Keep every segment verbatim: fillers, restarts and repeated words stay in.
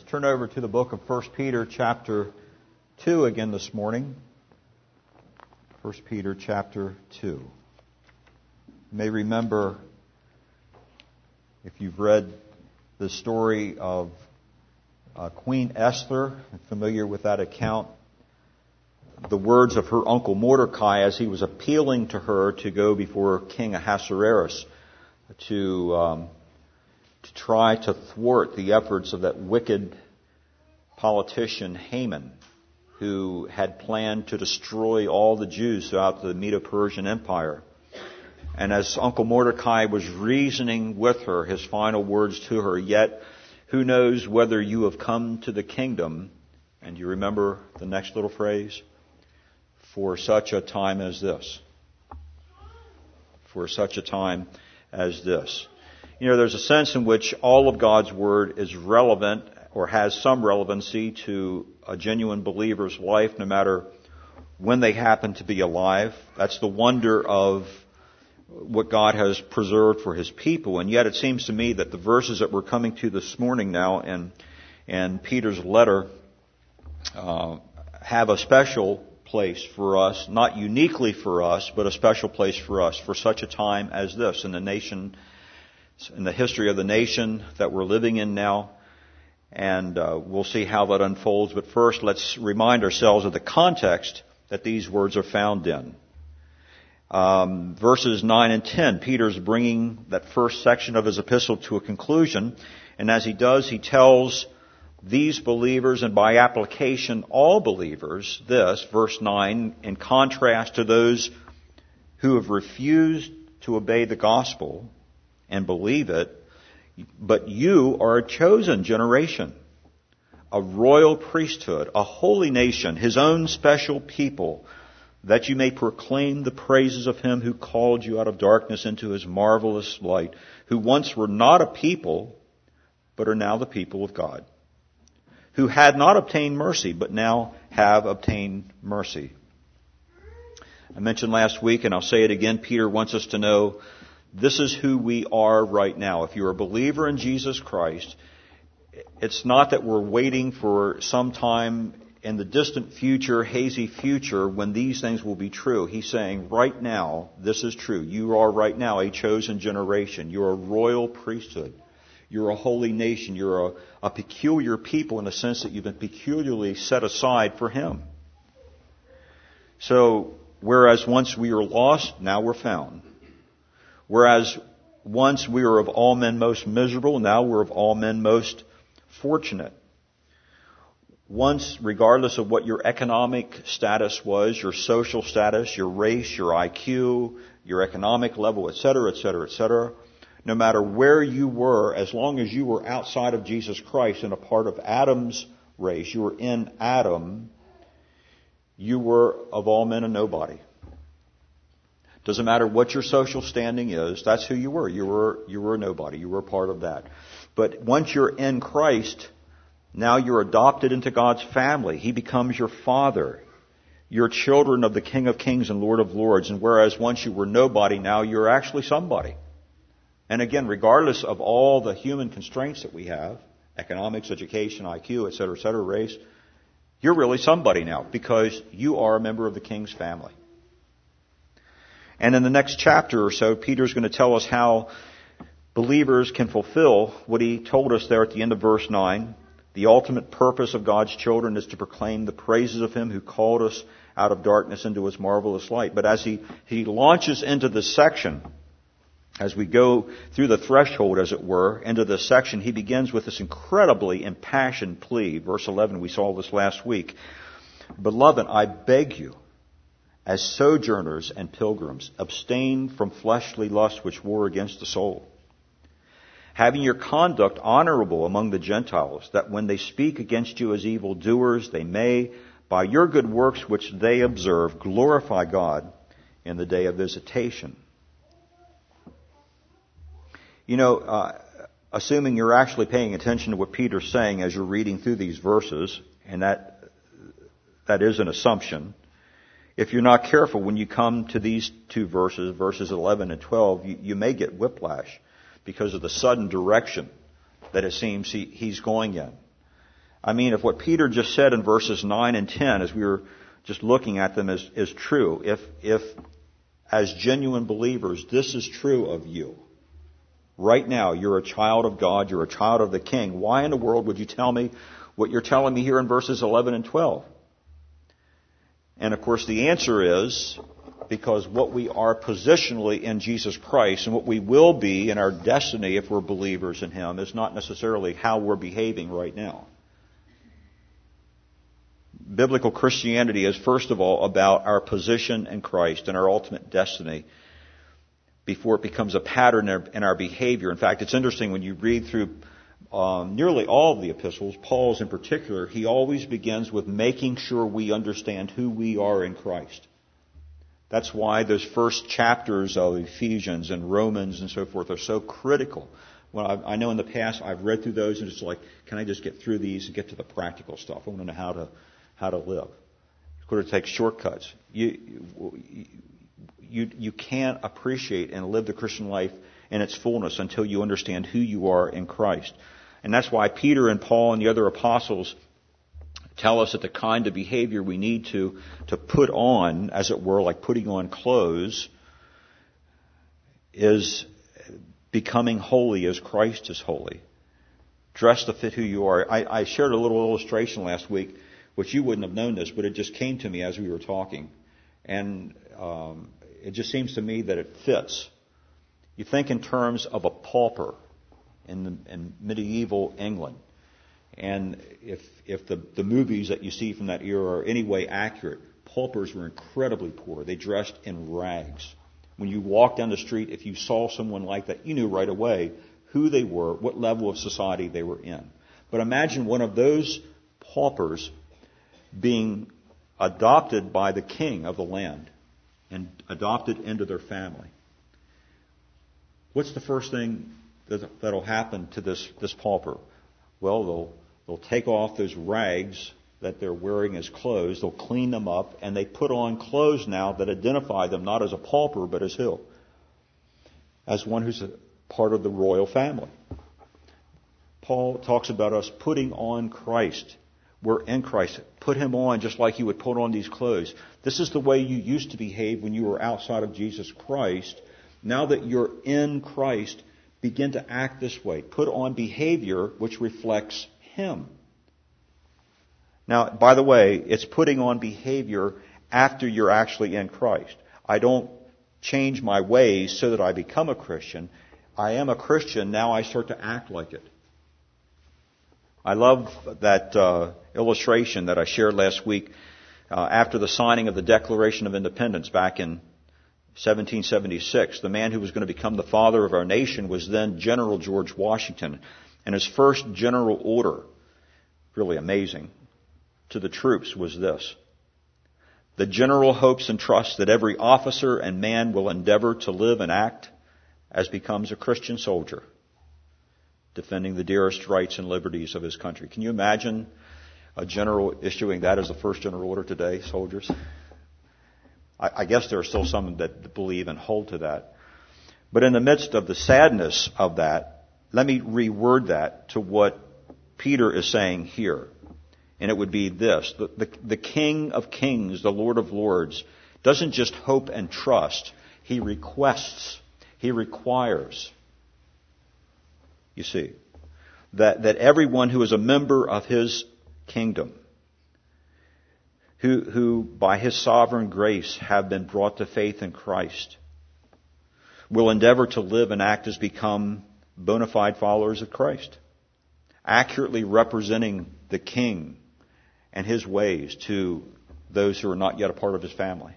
Turn over to the book of First Peter chapter two again this morning. First Peter chapter two. You may remember, if you've read the story of uh, Queen Esther, familiar with that account, the words of her uncle Mordecai as he was appealing to her to go before King Ahasuerus to um, to try to thwart the efforts of that wicked politician Haman, who had planned to destroy all the Jews throughout the Medo-Persian Empire. And as Uncle Mordecai was reasoning with her, his final words to her, "Yet who knows whether you have come to the kingdom," and you remember the next little phrase, "for such a time as this." For such a time as this. You know, there's a sense in which all of God's Word is relevant or has some relevancy to a genuine believer's life, no matter when they happen to be alive. That's the wonder of what God has preserved for His people. And yet it seems to me that the verses that we're coming to this morning now in, in Peter's letter uh, have a special place for us, not uniquely for us, but a special place for us for such a time as this in the nation, in the history of the nation that we're living in now. And uh, we'll see how that unfolds. But first, let's remind ourselves of the context that these words are found in. Um, verses nine and ten, Peter's bringing that first section of his epistle to a conclusion. And as he does, he tells these believers, and by application all believers, this, verse nine, in contrast to those who have refused to obey the gospel and believe it, "But you are a chosen generation, a royal priesthood, a holy nation, His own special people, that you may proclaim the praises of Him who called you out of darkness into His marvelous light, who once were not a people, but are now the people of God, who had not obtained mercy, but now have obtained mercy." I mentioned last week, and I'll say it again, Peter wants us to know this is who we are right now. If you're a believer in Jesus Christ, it's not that we're waiting for some time in the distant future, hazy future, when these things will be true. He's saying right now, this is true. You are right now a chosen generation. You're a royal priesthood. You're a holy nation. You're a, a peculiar people in the sense that you've been peculiarly set aside for Him. So, whereas once we were lost, now we're found. Whereas once we were of all men most miserable, now we're of all men most fortunate. Once, regardless of what your economic status was, your social status, your race, your I Q, your economic level, et cetera, et cetera, et cetera, no matter where you were, as long as you were outside of Jesus Christ and a part of Adam's race, you were in Adam, you were of all men a nobody. Doesn't matter what your social standing is, that's who you were. You were, you were a nobody. You were a part of that. But once you're in Christ, now you're adopted into God's family. He becomes your Father. You're children of the King of Kings and Lord of Lords. And whereas once you were nobody, now you're actually somebody. And again, regardless of all the human constraints that we have, economics, education, I Q, et cetera, et cetera, race, you're really somebody now because you are a member of the King's family. And in the next chapter or so, Peter's going to tell us how believers can fulfill what he told us there at the end of verse nine. The ultimate purpose of God's children is to proclaim the praises of Him who called us out of darkness into His marvelous light. But as he, he launches into this section, as we go through the threshold, as it were, into this section, he begins with this incredibly impassioned plea. Verse eleven, we saw this last week. "Beloved, I beg you, as sojourners and pilgrims, abstain from fleshly lusts which war against the soul, having your conduct honorable among the Gentiles, that when they speak against you as evildoers, they may, by your good works which they observe, glorify God in the day of visitation." You know, uh, assuming you're actually paying attention to what Peter's saying as you're reading through these verses, and that that is an assumption, if you're not careful, when you come to these two verses, verses eleven and twelve, you, you may get whiplash because of the sudden direction that it seems he, he's going in. I mean, if what Peter just said in verses nine and ten, as we were just looking at them, is, is true, if, if as genuine believers, this is true of you, right now, you're a child of God, you're a child of the King, why in the world would you tell me what you're telling me here in verses eleven and twelve? And of course, the answer is because what we are positionally in Jesus Christ and what we will be in our destiny if we're believers in Him is not necessarily how we're behaving right now. Biblical Christianity is, first of all, about our position in Christ and our ultimate destiny before it becomes a pattern in our behavior. In fact, it's interesting when you read through um, nearly all of the epistles, Paul's in particular, he always begins with making sure we understand who we are in Christ. That's why those first chapters of Ephesians and Romans and so forth are so critical. Well, I, I know in the past I've read through those and it's like, can I just get through these and get to the practical stuff? I want to know how to how to live. Of course, it takes shortcuts. You, you you can't appreciate and live the Christian life in its fullness until you understand who you are in Christ. And that's why Peter and Paul and the other apostles tell us that the kind of behavior we need to, to put on, as it were, like putting on clothes, is becoming holy as Christ is holy. Dress to fit who you are. I, I shared a little illustration last week, which you wouldn't have known this, but it just came to me as we were talking. And um, it just seems to me that it fits. You think in terms of a pauper in, the, in medieval England. And if if the, the movies that you see from that era are any way accurate, paupers were incredibly poor. They dressed in rags. When you walked down the street, if you saw someone like that, you knew right away who they were, what level of society they were in. But imagine one of those paupers being adopted by the king of the land and adopted into their family. What's the first thing that, that'll happen to this, this pauper? Well, they'll they'll take off those rags that they're wearing as clothes, they'll clean them up, and they put on clothes now that identify them not as a pauper, but as who? As one who's a part of the royal family. Paul talks about us putting on Christ. We're in Christ. Put Him on just like you would put on these clothes. This is the way you used to behave when you were outside of Jesus Christ. Now that you're in Christ, begin to act this way. Put on behavior which reflects Him. Now, by the way, it's putting on behavior after you're actually in Christ. I don't change my ways so that I become a Christian. I am a Christian, now I start to act like it. I love that uh, illustration that I shared last week uh, after the signing of the Declaration of Independence back in seventeen seventy-six. The man who was going to become the father of our nation was then General George Washington. And his first general order, really amazing, to the troops was this: the general hopes and trusts that every officer and man will endeavor to live and act as becomes a Christian soldier, defending the dearest rights and liberties of his country. Can you imagine a general issuing that as the first general order today, soldiers? I, I guess there are still some that believe and hold to that. But in the midst of the sadness of that, let me reword that to what Peter is saying here. And it would be this: the, the, the King of Kings, the Lord of Lords, doesn't just hope and trust. He requests. He requires. You see, that, that everyone who is a member of His kingdom, who, who by His sovereign grace have been brought to faith in Christ, will endeavor to live and act as become bona fide followers of Christ, accurately representing the King and His ways to those who are not yet a part of His family.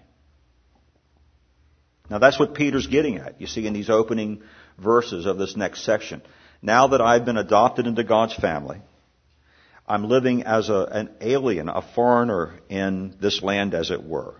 Now that's what Peter's getting at, you see, in these opening verses of this next section. Now that I've been adopted into God's family, I'm living as a, an alien, a foreigner in this land, as it were.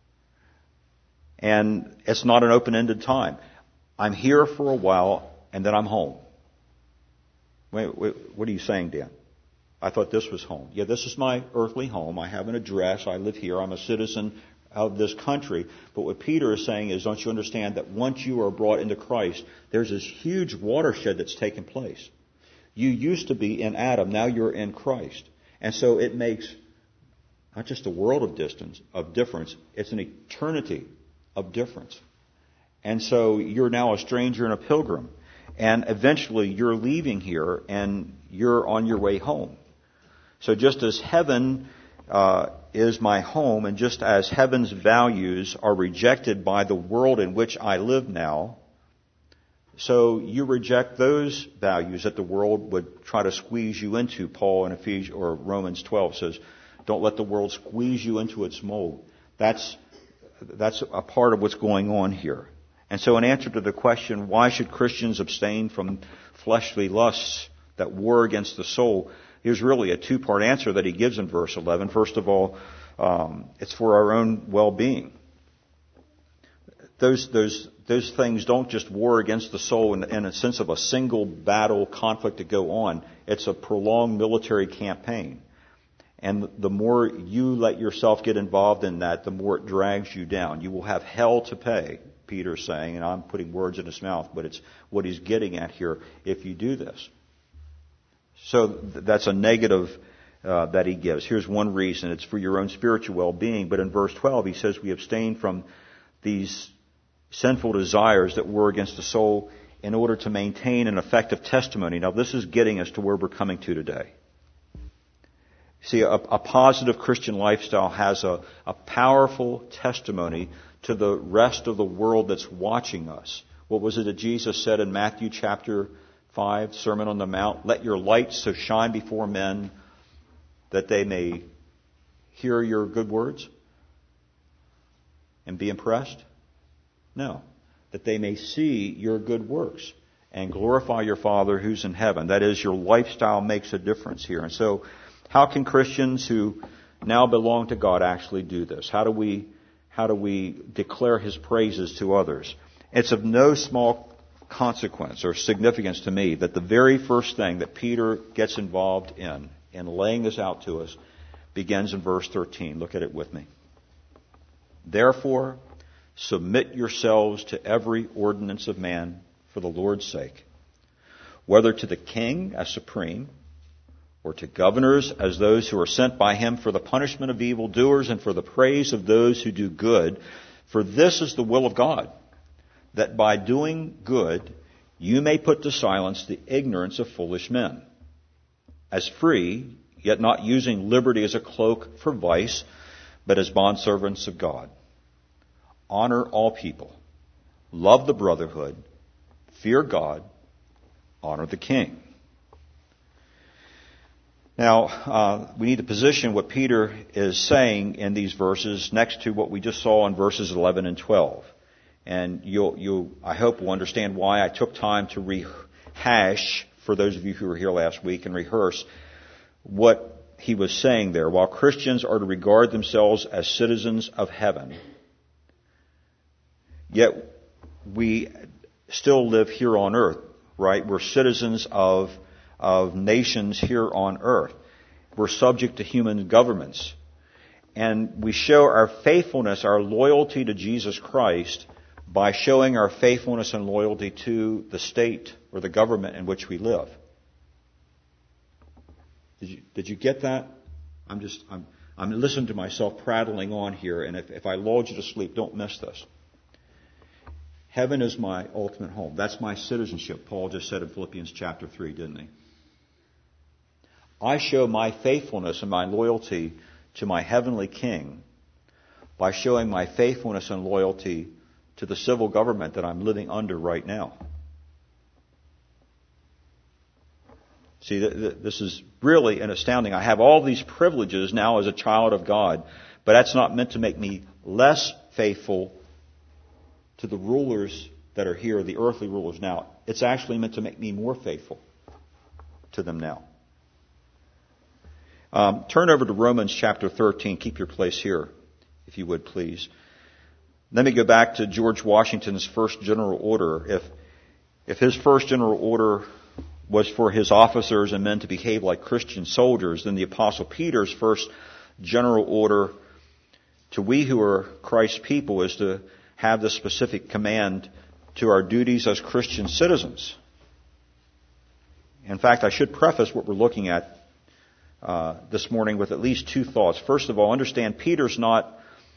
And it's not an open-ended time. I'm here for a while, and then I'm home. Wait, wait, what are you saying, Dan? I thought this was home. Yeah, this is my earthly home. I have an address. I live here. I'm a citizen of this country. But what Peter is saying is, don't you understand that once you are brought into Christ, there's this huge watershed that's taken place. You used to be in Adam. Now you're in Christ. And so it makes not just a world of distance, of difference, it's an eternity of difference. And so you're now a stranger and a pilgrim. And eventually you're leaving here and you're on your way home. So just as heaven uh, is my home, and just as heaven's values are rejected by the world in which I live now, so you reject those values that the world would try to squeeze you into. Paul in Ephesians or Romans twelve says, don't let the world squeeze you into its mold. That's, that's a part of what's going on here. And so in answer to the question, why should Christians abstain from fleshly lusts that war against the soul, here's really a two-part answer that he gives in verse eleven. First of all, um, it's for our own well-being. Those, those, those things don't just war against the soul in, in a sense of a single battle conflict to go on. It's a prolonged military campaign. And the more you let yourself get involved in that, the more it drags you down. You will have hell to pay, Peter's saying, and I'm putting words in his mouth, but it's what he's getting at here if you do this. So that's a negative uh, that he gives. Here's one reason. It's for your own spiritual well-being. But in verse twelve, he says we abstain from these sinful desires that war against the soul in order to maintain an effective testimony. Now, this is getting us to where we're coming to today. See, a, a positive Christian lifestyle has a, a powerful testimony to the rest of the world that's watching us. What was it that Jesus said in Matthew chapter five, Sermon on the Mount? Let your light so shine before men that they may hear your good words and be impressed? No. That they may see your good works and glorify your Father who's in heaven. That is, your lifestyle makes a difference here. And so, how can Christians who now belong to God actually do this? How do we, how do we declare His praises to others? It's of no small consequence or significance to me that the very first thing that Peter gets involved in, in laying this out to us, begins in verse thirteen. Look at it with me. Therefore, submit yourselves to every ordinance of man for the Lord's sake, whether to the king as supreme, or to governors as those who are sent by him for the punishment of evildoers and for the praise of those who do good. For this is the will of God, that by doing good you may put to silence the ignorance of foolish men. As free, yet not using liberty as a cloak for vice, but as bondservants of God. Honor all people. Love the brotherhood. Fear God. Honor the king. Now, uh, we need to position what Peter is saying in these verses next to what we just saw in verses eleven and twelve. And you'll, you'll, I hope will understand why I took time to rehash, for those of you who were here last week, and rehearse what he was saying there. While Christians are to regard themselves as citizens of heaven, yet we still live here on earth, right? We're citizens of of nations here on earth. We're subject to human governments. And we show our faithfulness, our loyalty to Jesus Christ by showing our faithfulness and loyalty to the state or the government in which we live. Did you, did you get that? I'm just, I'm, I'm listening to myself prattling on here, and if, if I lulled you to sleep, don't miss this. Heaven is my ultimate home. That's my citizenship, Paul just said in Philippians chapter three, didn't he? I show my faithfulness and my loyalty to my heavenly King by showing my faithfulness and loyalty to the civil government that I'm living under right now. See, this is really an astounding. I have all these privileges now as a child of God, but that's not meant to make me less faithful to the rulers that are here, the earthly rulers now. It's actually meant to make me more faithful to them now. Um, turn over to Romans chapter thirteen. Keep your place here, if you would, please. Let me go back to George Washington's first general order. If, if his first general order was for his officers and men to behave like Christian soldiers, then the Apostle Peter's first general order to we who are Christ's people is to have the specific command to our duties as Christian citizens. In fact, I should preface what we're looking at uh, this morning with at least two thoughts. First of all, understand Peter's not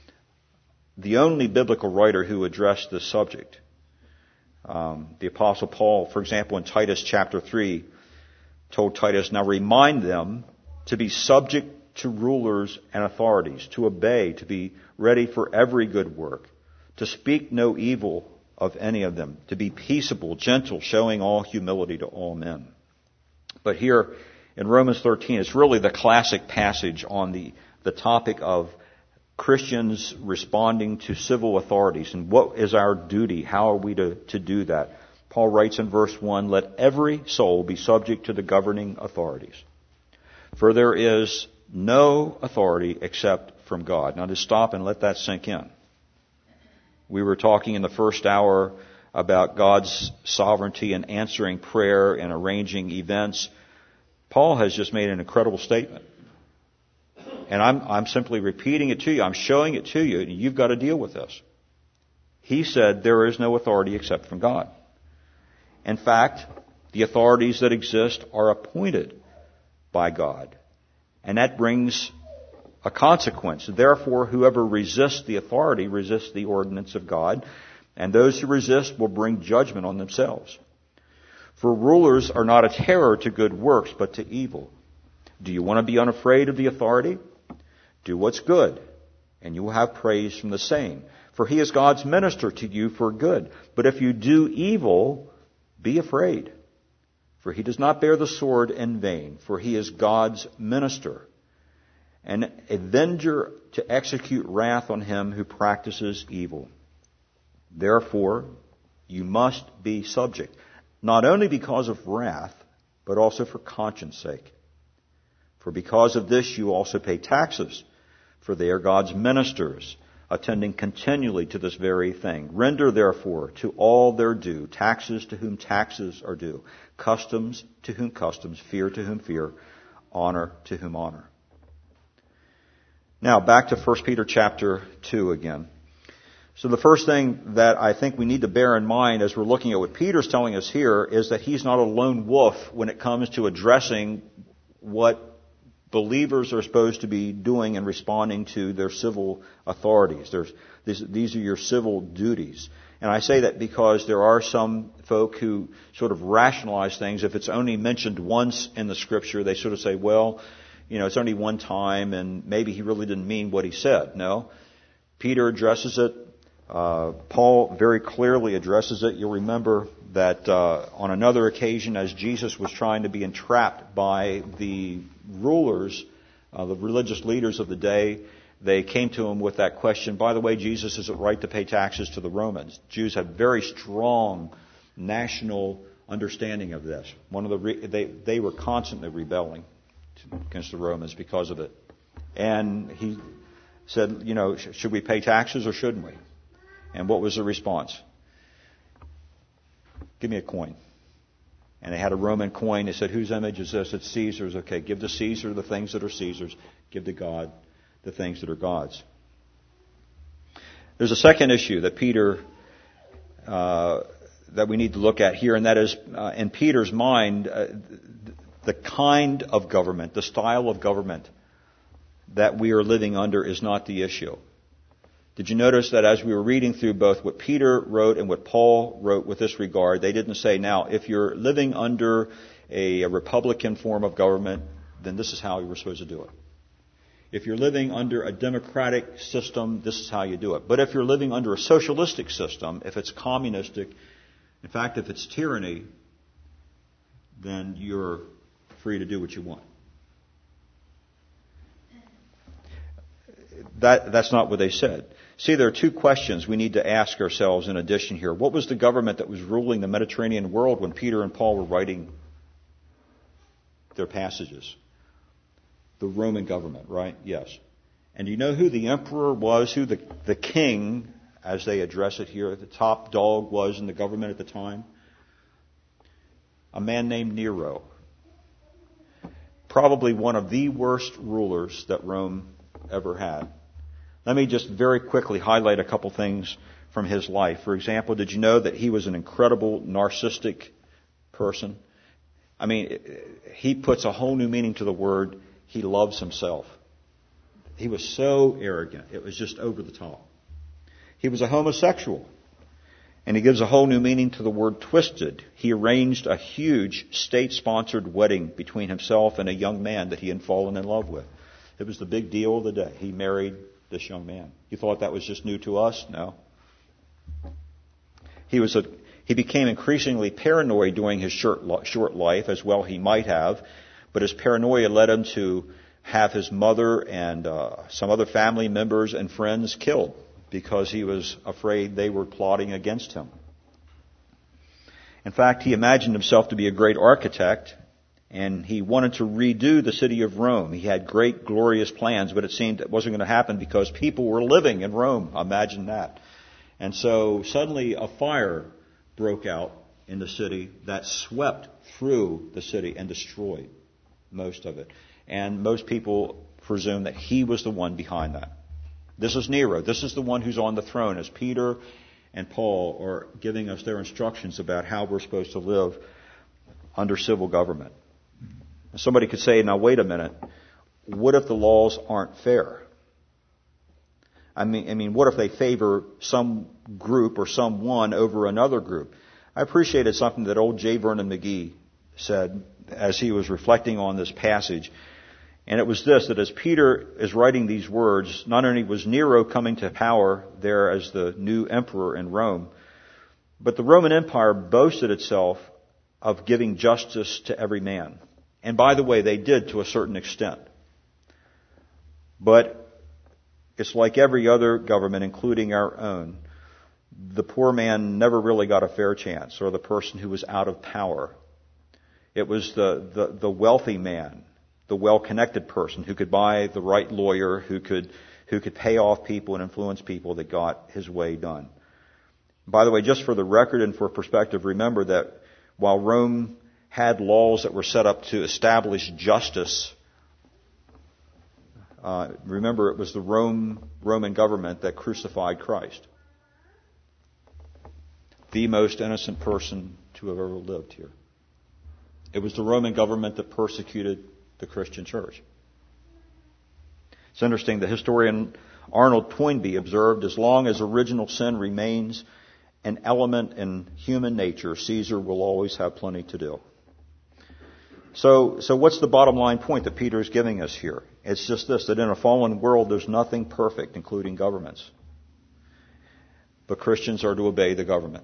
the only biblical writer who addressed this subject. Um, the Apostle Paul, for example, in Titus chapter three, told Titus, now remind them to be subject to rulers and authorities, to obey, to be ready for every good work, to speak no evil of any of them, to be peaceable, gentle, showing all humility to all men. But here in Romans thirteen, it's really the classic passage on the, the topic of Christians responding to civil authorities and what is our duty, how are we to, to do that. Paul writes in verse one, let every soul be subject to the governing authorities, for there is no authority except from God. Now to stop and let that sink in. We were talking in the first hour about God's sovereignty and answering prayer and arranging events. Paul has just made an incredible statement. And I'm, I'm simply repeating it to you. I'm showing it to you, and you've got to deal with this. He said there is no authority except from God. In fact, the authorities that exist are appointed by God. And that brings a consequence. Therefore, whoever resists the authority resists the ordinance of God, and those who resist will bring judgment on themselves. For rulers are not a terror to good works, but to evil. Do you want to be unafraid of the authority? Do what's good, and you will have praise from the same. For he is God's minister to you for good. But if you do evil, be afraid. For he does not bear the sword in vain, for he is God's minister, an avenger to execute wrath on him who practices evil. Therefore, you must be subject, not only because of wrath, but also for conscience sake. For because of this you also pay taxes, for they are God's ministers, attending continually to this very thing. Render therefore to all their due, taxes to whom taxes are due, customs to whom customs, fear to whom fear, honor to whom honor. Now back to First Peter chapter two again. So the first thing that I think we need to bear in mind as we're looking at what Peter's telling us here is that he's not a lone wolf when it comes to addressing what believers are supposed to be doing and responding to their civil authorities. There's, these, these are your civil duties. And I say that because there are some folk who sort of rationalize things. If it's only mentioned once in the Scripture, they sort of say, well, you know, it's only one time and maybe he really didn't mean what he said. No. Peter addresses it. Uh, Paul very clearly addresses it. You'll remember that uh, on another occasion, as Jesus was trying to be entrapped by the rulers, uh, the religious leaders of the day, they came to him with that question, by the way, Jesus, is it right to pay taxes to the Romans? Jews had very strong national understanding of this. One of the re- they they were constantly rebelling against the Romans because of it. And he said, you know, should we pay taxes or shouldn't we? And what was the response? Give me a coin. And they had a Roman coin. They said, whose image is this? It's Caesar's. Okay, give to Caesar the things that are Caesar's. Give to God the things that are God's. There's a second issue that Peter, uh, that we need to look at here, and that is, uh, in Peter's mind, uh, the kind of government, the style of government that we are living under is not the issue. Did you notice that as we were reading through both what Peter wrote and what Paul wrote with this regard, they didn't say, now, if you're living under a, a Republican form of government, then this is how you were supposed to do it. If you're living under a democratic system, this is how you do it. But if you're living under a socialistic system, if it's communistic, in fact, if it's tyranny, then you're free to do what you want. That, that's not what they said. See, there are two questions we need to ask ourselves in addition here. What was the government that was ruling the Mediterranean world when Peter and Paul were writing their passages? The Roman government, right? Yes. And do you know who the emperor was, who the, the king, as they address it here, the top dog was in the government at the time? A man named Nero. Probably one of the worst rulers that Rome ever had. Let me just very quickly highlight a couple things from his life. For example, did you know that he was an incredible narcissistic person? I mean, he puts a whole new meaning to the word he loves himself. He was so arrogant. It was just over the top. He was a homosexual. And he gives a whole new meaning to the word twisted. He arranged a huge state-sponsored wedding between himself and a young man that he had fallen in love with. It was the big deal of the day. He married this young man. You thought that was just new to us? No. He was a, he became increasingly paranoid during his short, short life, as well he might have. But his paranoia led him to have his mother and uh, some other family members and friends killed, because he was afraid they were plotting against him. In fact, he imagined himself to be a great architect, and he wanted to redo the city of Rome. He had great, glorious plans, but it seemed it wasn't going to happen because people were living in Rome. Imagine that. And so suddenly a fire broke out in the city that swept through the city and destroyed most of it. And most people presume that he was the one behind that. This is Nero. This is the one who's on the throne, as Peter and Paul are giving us their instructions about how we're supposed to live under civil government. Somebody could say, now wait a minute, what if the laws aren't fair? I mean, I mean, what if they favor some group or someone over another group? I appreciated something that old J. Vernon McGee said as he was reflecting on this passage. And it was this, that as Peter is writing these words, not only was Nero coming to power there as the new emperor in Rome, but the Roman Empire boasted itself of giving justice to every man. And by the way, they did to a certain extent. But it's like every other government, including our own. The poor man never really got a fair chance, or the person who was out of power. It was the, the, the wealthy man, the well-connected person who could buy the right lawyer, who could who could pay off people and influence people, that got his way done. By the way, just for the record and for perspective, remember that while Rome had laws that were set up to establish justice, uh, remember it was the Rome, Roman government that crucified Christ. The most innocent person to have ever lived here. It was the Roman government that persecuted the Christian church. It's interesting, the historian Arnold Toynbee observed, as long as original sin remains an element in human nature, Caesar will always have plenty to do. So, so what's the bottom line point that Peter is giving us here? It's just this, that in a fallen world there's nothing perfect, including governments. But Christians are to obey the government.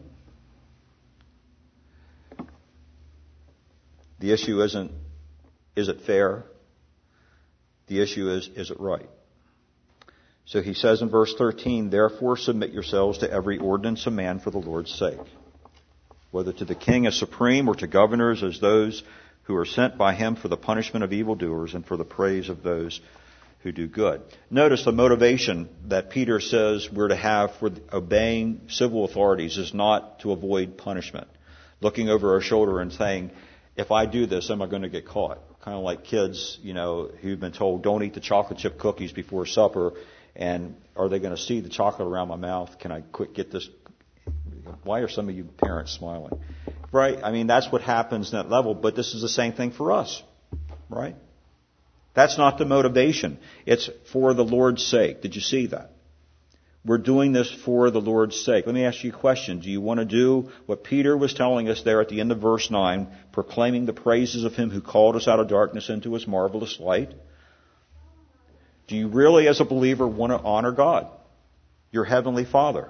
The issue isn't, is it fair? The issue is, is it right? So he says in verse thirteen, therefore submit yourselves to every ordinance of man for the Lord's sake, whether to the king as supreme or to governors as those who are sent by him for the punishment of evildoers and for the praise of those who do good. Notice the motivation that Peter says we're to have for obeying civil authorities is not to avoid punishment. Looking over our shoulder and saying, if I do this, am I going to get caught? Kind of like kids, you know, who've been told, don't eat the chocolate chip cookies before supper, and are they going to see the chocolate around my mouth? Can I quick get this? Why are some of you parents smiling? Right? I mean, that's what happens at that level, but this is the same thing for us, right? That's not the motivation. It's for the Lord's sake. Did you see that? We're doing this for the Lord's sake. Let me ask you a question. Do you want to do what Peter was telling us there at the end of verse nine, proclaiming the praises of him who called us out of darkness into his marvelous light? Do you really, as a believer, want to honor God, your heavenly Father?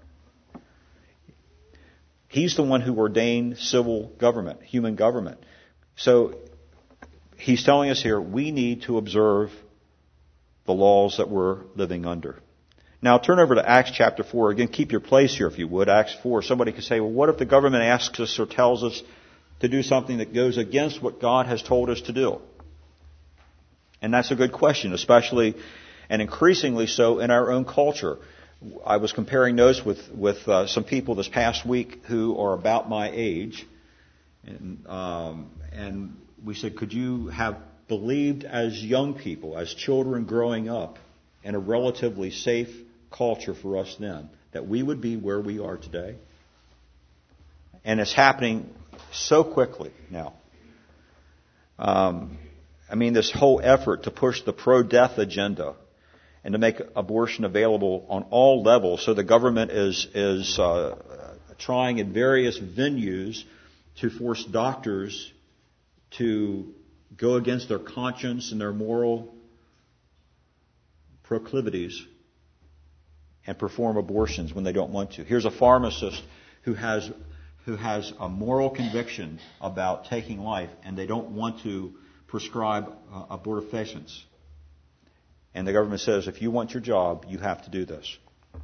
He's the one who ordained civil government, human government. So he's telling us here we need to observe the laws that we're living under. Now turn over to Acts chapter four. Again, keep your place here if you would. Acts four. Somebody could say, well, what if the government asks us or tells us to do something that goes against what God has told us to do? And that's a good question, especially and increasingly so in our own culture. I was comparing notes with, with uh, some people this past week who are about my age. And, um, and we said, could you have believed as young people, as children growing up in a relatively safe culture for us then, that we would be where we are today? And it's happening so quickly now. Um, I mean, this whole effort to push the pro-death agenda and to make abortion available on all levels. So the government is is uh, trying in various venues to force doctors to go against their conscience and their moral proclivities and perform abortions when they don't want to. Here's a pharmacist who has who has a moral conviction about taking life, and they don't want to prescribe uh, abortifacients. And the government says, if you want your job, you have to do this.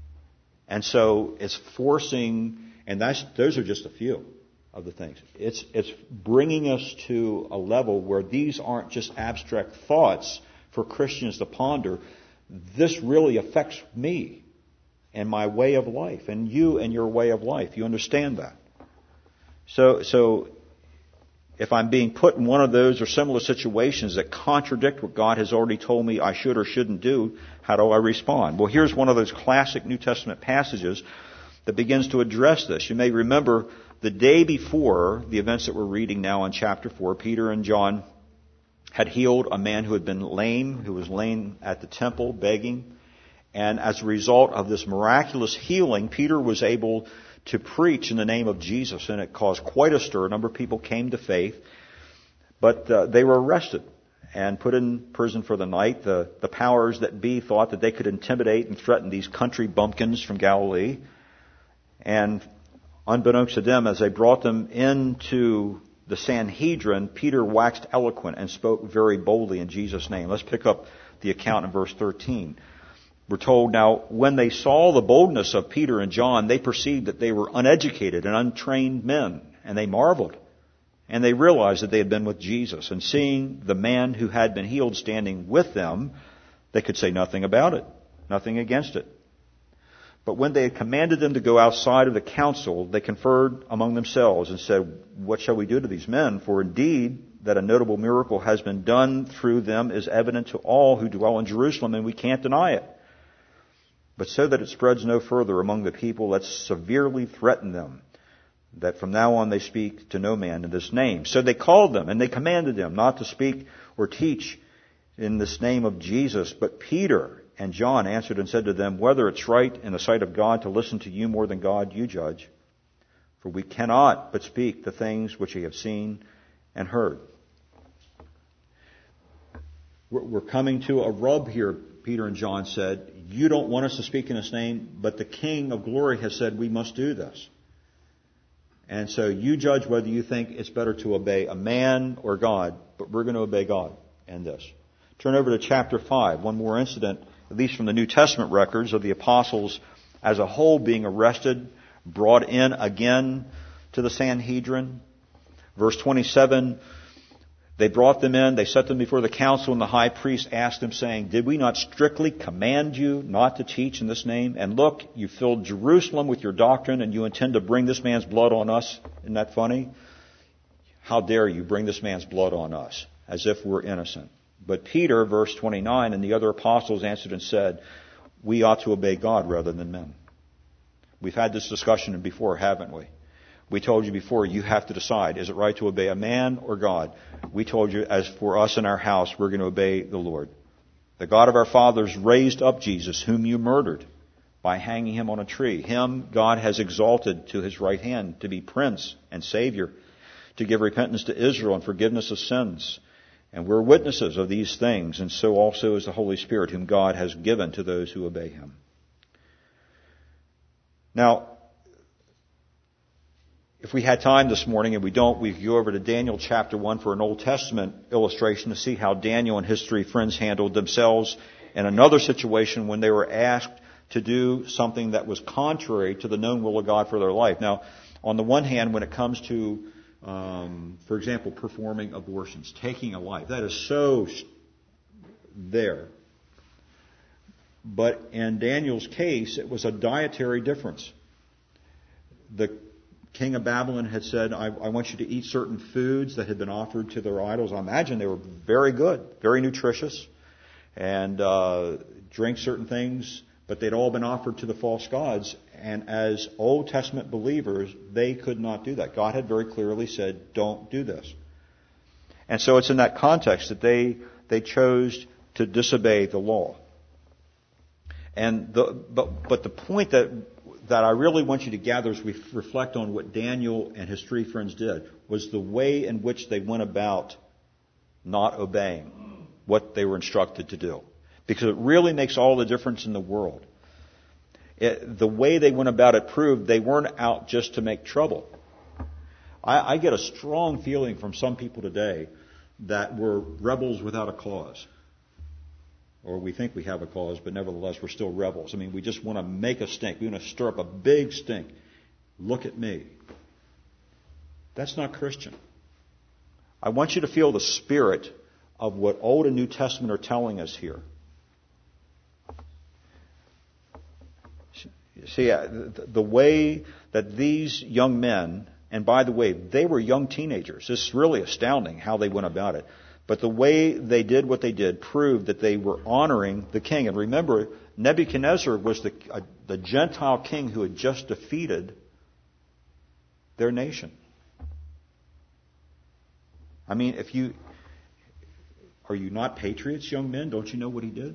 And so it's forcing, and that's, those are just a few of the things. It's, it's bringing us to a level where these aren't just abstract thoughts for Christians to ponder. This really affects me and my way of life, and you and your way of life. You understand that? So, so if I'm being put in one of those or similar situations that contradict what God has already told me I should or shouldn't do, how do I respond? Well, here's one of those classic New Testament passages that begins to address this. You may remember the day before the events that we're reading now in chapter four, Peter and John had healed a man who had been lame, who was laying at the temple begging. And as a result of this miraculous healing, Peter was able to preach in the name of Jesus, and it caused quite a stir. A number of people came to faith, but uh, they were arrested and put in prison for the night. The, the powers that be thought that they could intimidate and threaten these country bumpkins from Galilee. And unbeknownst to them, as they brought them into the Sanhedrin, Peter waxed eloquent and spoke very boldly in Jesus' name. Let's pick up the account in verse thirteen. We're told, now, when they saw the boldness of Peter and John, they perceived that they were uneducated and untrained men, and they marveled. And they realized that they had been with Jesus. And seeing the man who had been healed standing with them, they could say nothing about it, nothing against it. But when they had commanded them to go outside of the council, they conferred among themselves and said, what shall we do to these men? For indeed, that a notable miracle has been done through them is evident to all who dwell in Jerusalem, and we can't deny it. But so that it spreads no further among the people, let's severely threaten them, that from now on they speak to no man in this name. So they called them, and they commanded them not to speak or teach in this name of Jesus. But Peter and John answered and said to them, whether it's right in the sight of God to listen to you more than God, you judge. For we cannot but speak the things which we have seen and heard. We're coming to a rub here, Peter and John said. You don't want us to speak in His name, but the King of glory has said we must do this. And so you judge whether you think it's better to obey a man or God, but we're going to obey God in this. Turn over to chapter five, one more incident, at least from the New Testament records, of the apostles as a whole being arrested, brought in again to the Sanhedrin. Verse twenty-seven, they brought them in, they set them before the council, and the high priest asked them, saying, did we not strictly command you not to teach in this name? And look, you filled Jerusalem with your doctrine, and you intend to bring this man's blood on us. Isn't that funny? How dare you bring this man's blood on us, as if we're innocent? But Peter, verse twenty-nine, and the other apostles answered and said, we ought to obey God rather than men. We've had this discussion before, haven't we? We told you before, you have to decide, is it right to obey a man or God? We told you, as for us in our house, we're going to obey the Lord. The God of our fathers raised up Jesus, whom you murdered by hanging Him on a tree. Him God has exalted to His right hand to be Prince and Savior, to give repentance to Israel and forgiveness of sins. And we're witnesses of these things, and so also is the Holy Spirit, whom God has given to those who obey Him. Now, if we had time this morning, and we don't, we go over to Daniel chapter one for an Old Testament illustration to see how Daniel and his three friends handled themselves in another situation when they were asked to do something that was contrary to the known will of God for their life. Now, on the one hand, when it comes to, um, for example, performing abortions, taking a life, that is so there. But in Daniel's case, it was a dietary difference. The king of Babylon had said, I, I want you to eat certain foods that had been offered to their idols. I imagine they were very good, very nutritious, and uh, drink certain things, but they'd all been offered to the false gods. And as Old Testament believers, they could not do that. God had very clearly said, don't do this. And so it's in that context that they they chose to disobey the law. And the, but but the point that that I really want you to gather as we reflect on what Daniel and his three friends did was the way in which they went about not obeying what they were instructed to do. Because it really makes all the difference in the world. It, the way they went about it proved they weren't out just to make trouble. I, I get a strong feeling from some people today that we're rebels without a cause. Or we think we have a cause, but nevertheless we're still rebels. I mean, we just want to make a stink. We want to stir up a big stink. Look at me. That's not Christian. I want you to feel the spirit of what Old and New Testament are telling us here. See, the way that these young men, and by the way, they were young teenagers. It's really astounding how they went about it. But the way they did what they did proved that they were honoring the king. And remember, Nebuchadnezzar was the, uh, the Gentile king who had just defeated their nation. I mean, if you... Are you not patriots, young men? Don't you know what he did?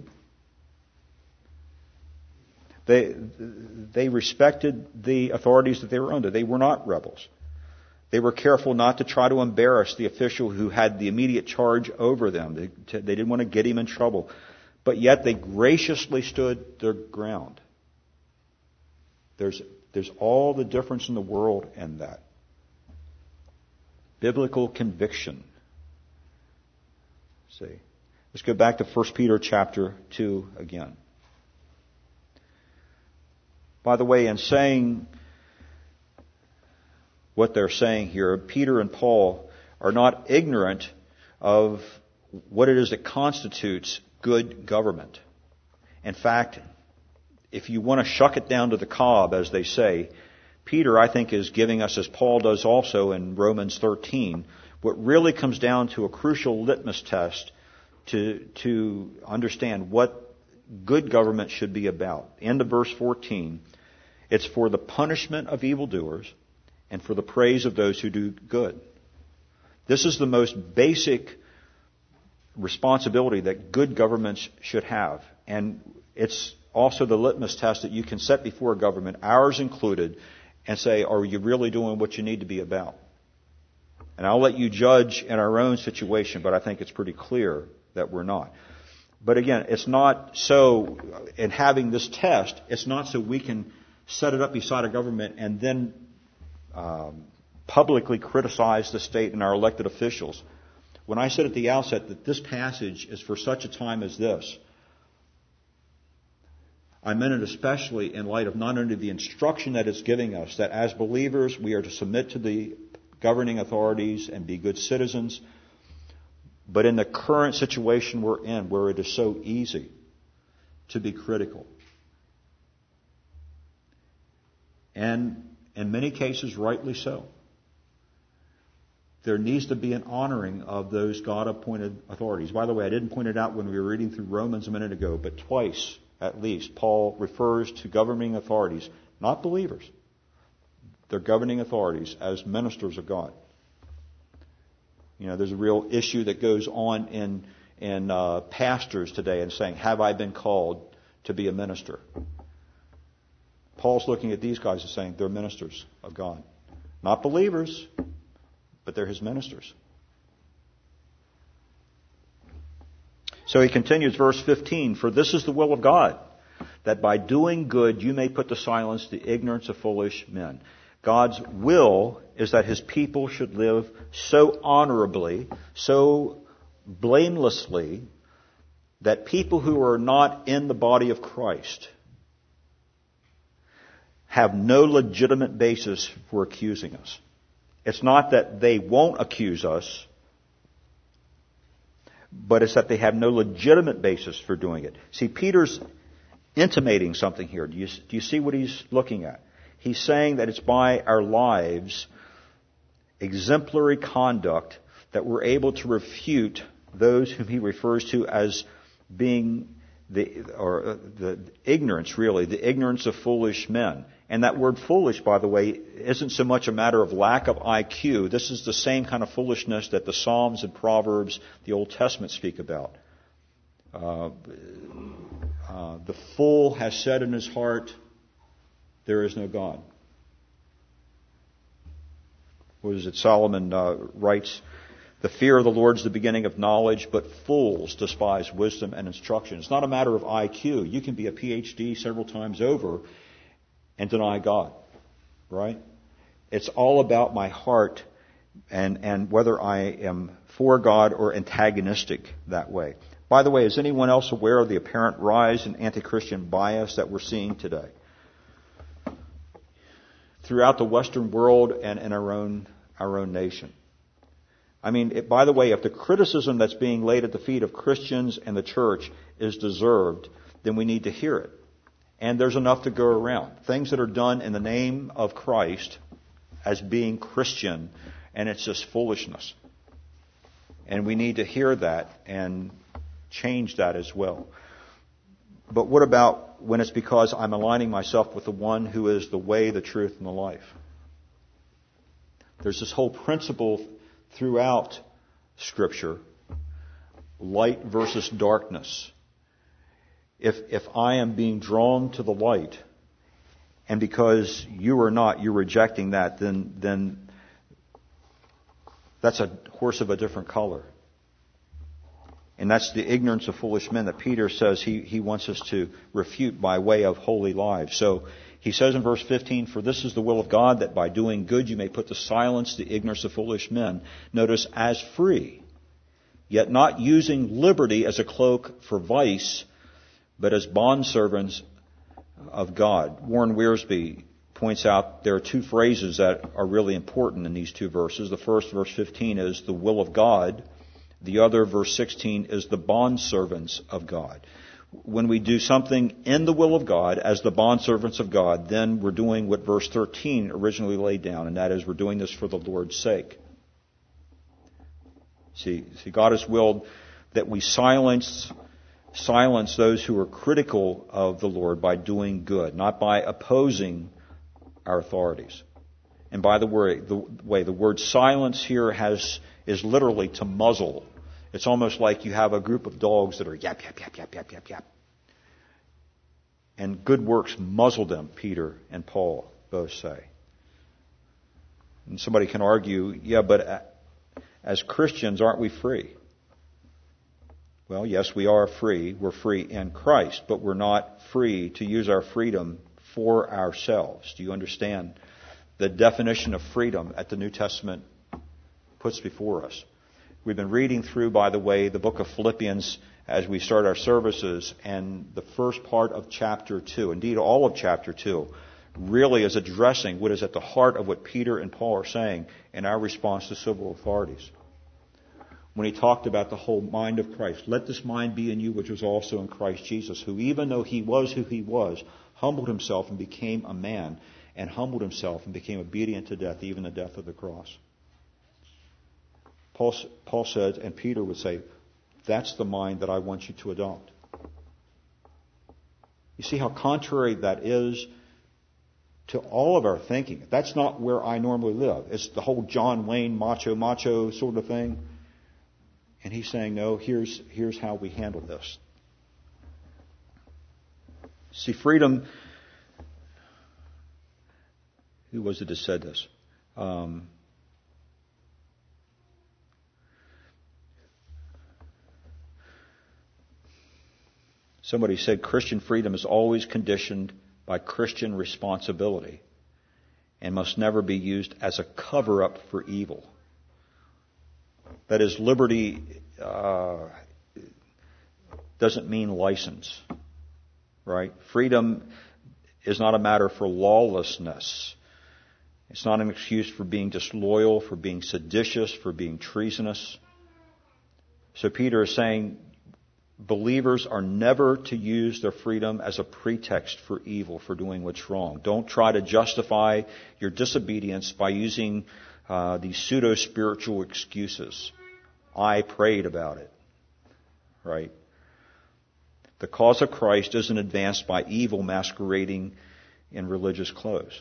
They, they respected the authorities that they were under. They were not rebels. They were careful not to try to embarrass the official who had the immediate charge over them. They, they didn't want to get him in trouble. But yet they graciously stood their ground. There's, there's all the difference in the world in that. Biblical conviction. See. Let's go back to First Peter chapter two again. By the way, in saying what they're saying here, Peter and Paul are not ignorant of what it is that constitutes good government. In fact, if you want to shuck it down to the cob, as they say, Peter, I think, is giving us, as Paul does also in Romans thirteen, what really comes down to a crucial litmus test to, to understand what good government should be about. End of verse fourteen. It's for the punishment of evildoers and for the praise of those who do good. This is the most basic responsibility that good governments should have. And it's also the litmus test that you can set before a government, ours included, and say, are you really doing what you need to be about? And I'll let you judge in our own situation, but I think it's pretty clear that we're not. But again, it's not so, in having this test, it's not so we can set it up beside a government and then um, publicly criticize the state and our elected officials. When I said at the outset that this passage is for such a time as this, I meant it especially in light of not only the instruction that it's giving us, that as believers we are to submit to the governing authorities and be good citizens, but in the current situation we're in, where it is so easy to be critical. And in many cases, rightly so. There needs to be an honoring of those God-appointed authorities. By the way, I didn't point it out when we were reading through Romans a minute ago, but twice, at least, Paul refers to governing authorities, not believers. They're governing authorities as ministers of God. You know, there's a real issue that goes on in in uh, pastors today and saying, have I been called to be a minister? Paul's looking at these guys and saying, they're ministers of God. Not believers, but they're his ministers. So he continues, verse fifteen, for this is the will of God, that by doing good you may put to silence the ignorance of foolish men. God's will is that his people should live so honorably, so blamelessly, that people who are not in the body of Christ have no legitimate basis for accusing us. It's not that they won't accuse us, but it's that they have no legitimate basis for doing it. See, Peter's intimating something here. Do you, do you see what he's looking at? He's saying that it's by our lives, exemplary conduct, that we're able to refute those whom he refers to as being the or uh, the ignorance, really, the ignorance of foolish men. And that word foolish, by the way, isn't so much a matter of lack of I Q. This is the same kind of foolishness that the Psalms and Proverbs, the Old Testament, speak about. Uh, uh, the fool has said in his heart, there is no God. What is it? Solomon uh, writes, the fear of the Lord is the beginning of knowledge, but fools despise wisdom and instruction. It's not a matter of I Q. You can be a P H D several times over and deny God, right? It's all about my heart and, and whether I am for God or antagonistic that way. By the way, is anyone else aware of the apparent rise in anti-Christian bias that we're seeing today? Throughout the Western world and in our own, our own nation. I mean, it, by the way, if the criticism that's being laid at the feet of Christians and the church is deserved, then we need to hear it. And there's enough to go around. Things that are done in the name of Christ as being Christian, and it's just foolishness. And we need to hear that and change that as well. But what about when it's because I'm aligning myself with the one who is the way, the truth, and the life? There's this whole principle throughout Scripture, light versus darkness. If if I am being drawn to the light, and because you are not, you're rejecting that, then then that's a horse of a different color. And that's the ignorance of foolish men that Peter says he, he wants us to refute by way of holy lives. So he says in verse fifteen, for this is the will of God, that by doing good you may put to silence the ignorance of foolish men. Notice, as free, yet not using liberty as a cloak for vice, but as bondservants of God. Warren Wiersbe points out there are two phrases that are really important in these two verses. The first, verse fifteen, is the will of God. The other, verse sixteen, is the bondservants of God. When we do something in the will of God as the bondservants of God, then we're doing what verse thirteen originally laid down, and that is we're doing this for the Lord's sake. See, see God has willed that we silence silence those who are critical of the Lord by doing good, not by opposing our authorities. And by the way, the way the word silence here has is literally to muzzle. It's almost like you have a group of dogs that are yap, yap, yap, yap, yap, yap, yap. And good works muzzle them, Peter and Paul both say. And somebody can argue, yeah, but as Christians, aren't we free? Well, yes, we are free. We're free in Christ, but we're not free to use our freedom for ourselves. Do you understand the definition of freedom that the New Testament puts before us? We've been reading through, by the way, the book of Philippians as we start our services, and the first part of chapter two, indeed all of chapter two, really is addressing what is at the heart of what Peter and Paul are saying in our response to civil authorities. When he talked about the whole mind of Christ, let this mind be in you which was also in Christ Jesus, who even though he was who he was, humbled himself and became a man, and humbled himself and became obedient to death, even the death of the cross. Paul, Paul said, and Peter would say, that's the mind that I want you to adopt. You see how contrary that is to all of our thinking. That's not where I normally live. It's the whole John Wayne macho macho sort of thing. And he's saying, no, here's, here's how we handle this. See, freedom, who was it that said this? Um, somebody said Christian freedom is always conditioned by Christian responsibility and must never be used as a cover-up for evil. That is, liberty uh, doesn't mean license, right? Freedom is not a matter for lawlessness. It's not an excuse for being disloyal, for being seditious, for being treasonous. So Peter is saying believers are never to use their freedom as a pretext for evil, for doing what's wrong. Don't try to justify your disobedience by using uh, these pseudo-spiritual excuses. I prayed about it, right? The cause of Christ isn't advanced by evil masquerading in religious clothes.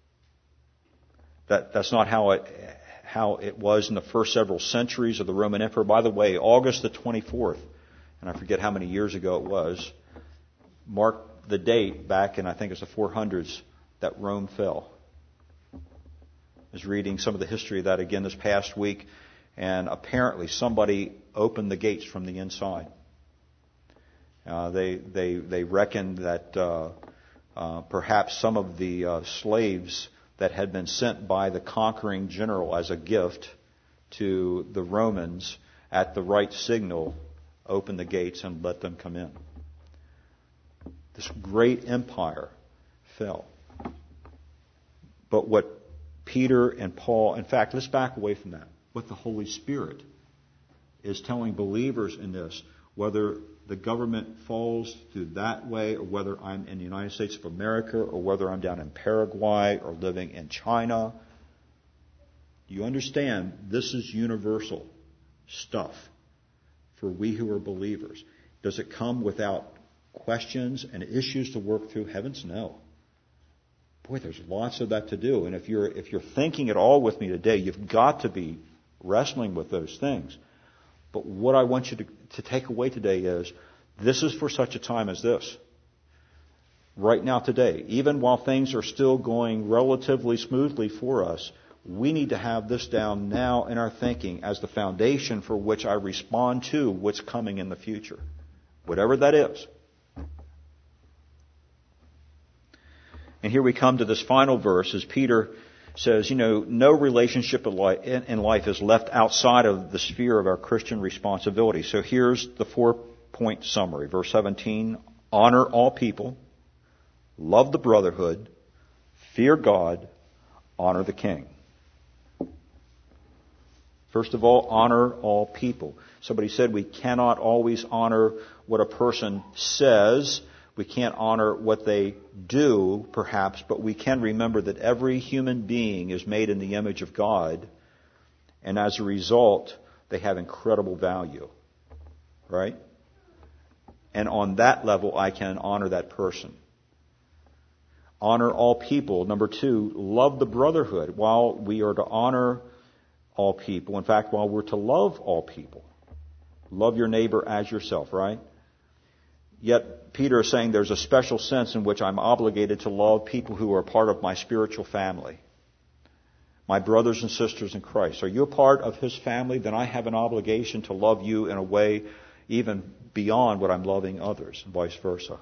That, that's not how it, how it was in the first several centuries of the Roman Empire. By the way, August the twenty-fourth, and I forget how many years ago it was, marked the date back in, I think it's the four hundreds, that Rome fell. I was reading some of the history of that again this past week, and apparently somebody opened the gates from the inside. Uh, they they they reckoned that uh, uh, perhaps some of the uh, slaves that had been sent by the conquering general as a gift to the Romans at the right signal opened the gates and let them come in. This great empire fell. But what Peter and Paul, in fact, let's back away from that. What the Holy Spirit is telling believers in this, whether the government falls through that way, or whether I'm in the United States of America, or whether I'm down in Paraguay, or living in China, you understand this is universal stuff for we who are believers. Does it come without questions and issues to work through? Heavens, no. Boy, there's lots of that to do. And if you're if you're thinking at all with me today, you've got to be wrestling with those things. But what I want you to, to take away today is, this is for such a time as this. Right now, today, even while things are still going relatively smoothly for us, we need to have this down now in our thinking as the foundation for which I respond to what's coming in the future. Whatever that is. And here we come to this final verse as Peter says, you know, no relationship in life is left outside of the sphere of our Christian responsibility. So here's the four-point summary. Verse seventeen, honor all people, love the brotherhood, fear God, honor the king. First of all, honor all people. Somebody said we cannot always honor what a person says. We can't honor what they do, perhaps, but we can remember that every human being is made in the image of God, and as a result, they have incredible value. Right? And on that level, I can honor that person. Honor all people. Number two, love the brotherhood. While we are to honor all people, in fact, while we're to love all people, love your neighbor as yourself, right? Yet Peter is saying there's a special sense in which I'm obligated to love people who are part of my spiritual family. My brothers and sisters in Christ. Are you a part of His family? Then I have an obligation to love you in a way even beyond what I'm loving others, and vice versa.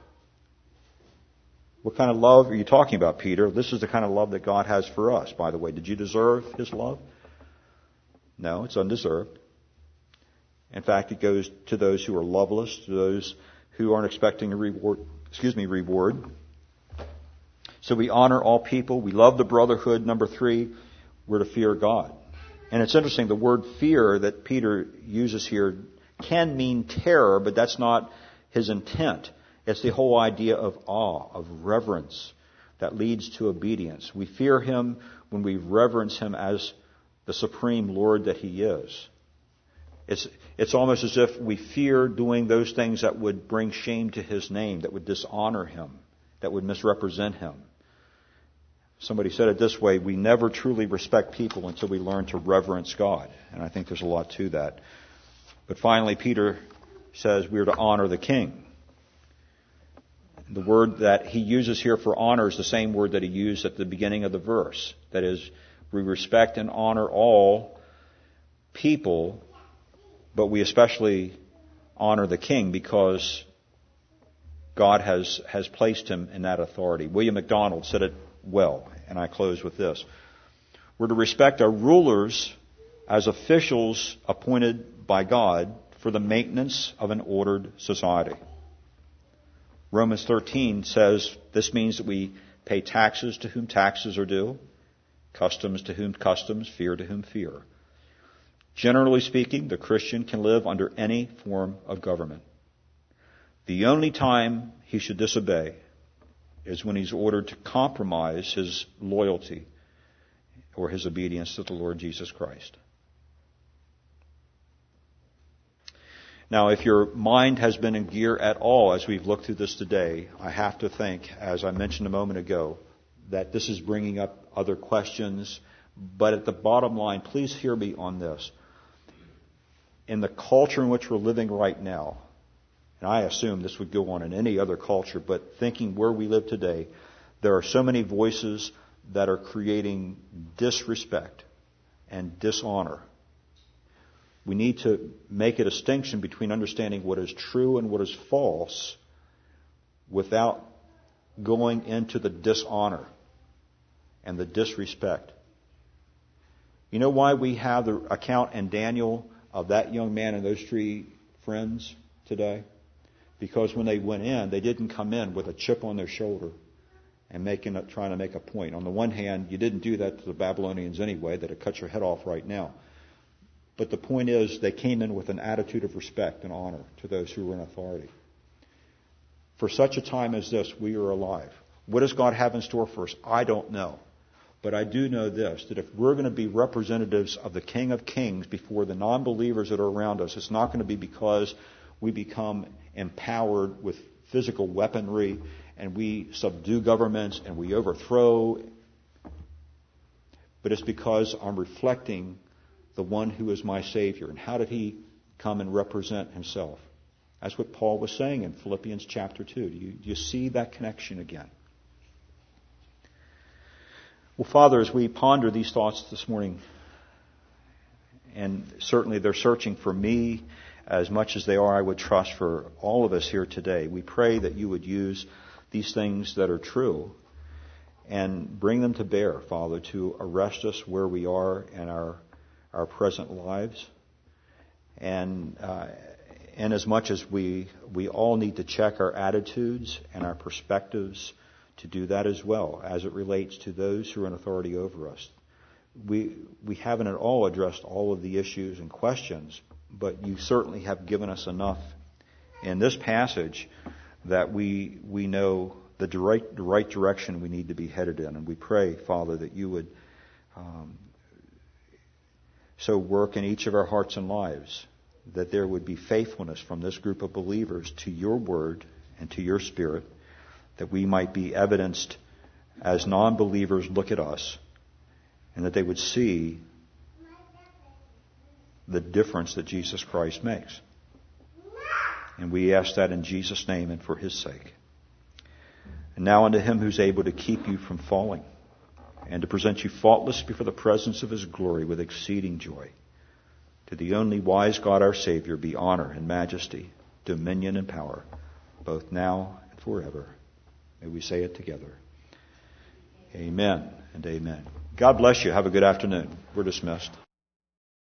What kind of love are you talking about, Peter? This is the kind of love that God has for us, by the way. Did you deserve His love? No, it's undeserved. In fact, it goes to those who are loveless, to those who aren't expecting a reward, excuse me, reward. So we honor all people. We love the brotherhood. Number three, we're to fear God. And it's interesting, the word fear that Peter uses here can mean terror, but that's not his intent. It's the whole idea of awe, of reverence that leads to obedience. We fear Him when we reverence Him as the supreme Lord that He is. It's, it's almost as if we fear doing those things that would bring shame to His name, that would dishonor Him, that would misrepresent Him. Somebody said it this way, we never truly respect people until we learn to reverence God. And I think there's a lot to that. But finally, Peter says we are to honor the King. The word that he uses here for honor is the same word that he used at the beginning of the verse. That is, we respect and honor all people, but we especially honor the King because God has, has placed him in that authority. William MacDonald said it well, and I close with this. We're to respect our rulers as officials appointed by God for the maintenance of an ordered society. Romans thirteen says this means that we pay taxes to whom taxes are due, customs to whom customs, fear to whom fear. Generally speaking, the Christian can live under any form of government. The only time he should disobey is when he's ordered to compromise his loyalty or his obedience to the Lord Jesus Christ. Now, if your mind has been in gear at all as we've looked through this today, I have to think, as I mentioned a moment ago, that this is bringing up other questions. But at the bottom line, please hear me on this. In the culture in which we're living right now, and I assume this would go on in any other culture, but thinking where we live today, there are so many voices that are creating disrespect and dishonor. We need to make a distinction between understanding what is true and what is false without going into the dishonor and the disrespect. You know why we have the account in Daniel of that young man and those three friends today? Because when they went in, they didn't come in with a chip on their shoulder and making a, trying to make a point. On the one hand, you didn't do that to the Babylonians anyway, that it cut your head off right now. But the point is, they came in with an attitude of respect and honor to those who were in authority. For such a time as this, we are alive. What does God have in store for us? I don't know. But I do know this, that if we're going to be representatives of the King of Kings before the non-believers that are around us, it's not going to be because we become empowered with physical weaponry and we subdue governments and we overthrow. But it's because I'm reflecting the one who is my Savior. And how did he come and represent himself? That's what Paul was saying in Philippians chapter two. Do you, do you see that connection again? Well, Father, as we ponder these thoughts this morning, and certainly they're searching for me as much as they are, I would trust, for all of us here today, we pray that you would use these things that are true and bring them to bear, Father, to arrest us where we are in our our present lives. And uh, and as much as we we all need to check our attitudes and our perspectives to do that as well as it relates to those who are in authority over us. We we haven't at all addressed all of the issues and questions, but you certainly have given us enough in this passage that we we know the right, the right direction we need to be headed in. And we pray, Father, that you would um, so work in each of our hearts and lives, that there would be faithfulness from this group of believers to your word and to your spirit, that we might be evidenced as non-believers look at us, and that they would see the difference that Jesus Christ makes. And we ask that in Jesus' name and for his sake. And now unto him who's able to keep you from falling, and to present you faultless before the presence of his glory with exceeding joy. To the only wise God our Savior be honor and majesty, dominion and power, both now and forever. May we say it together. Amen and amen. God bless you. Have a good afternoon. We're dismissed.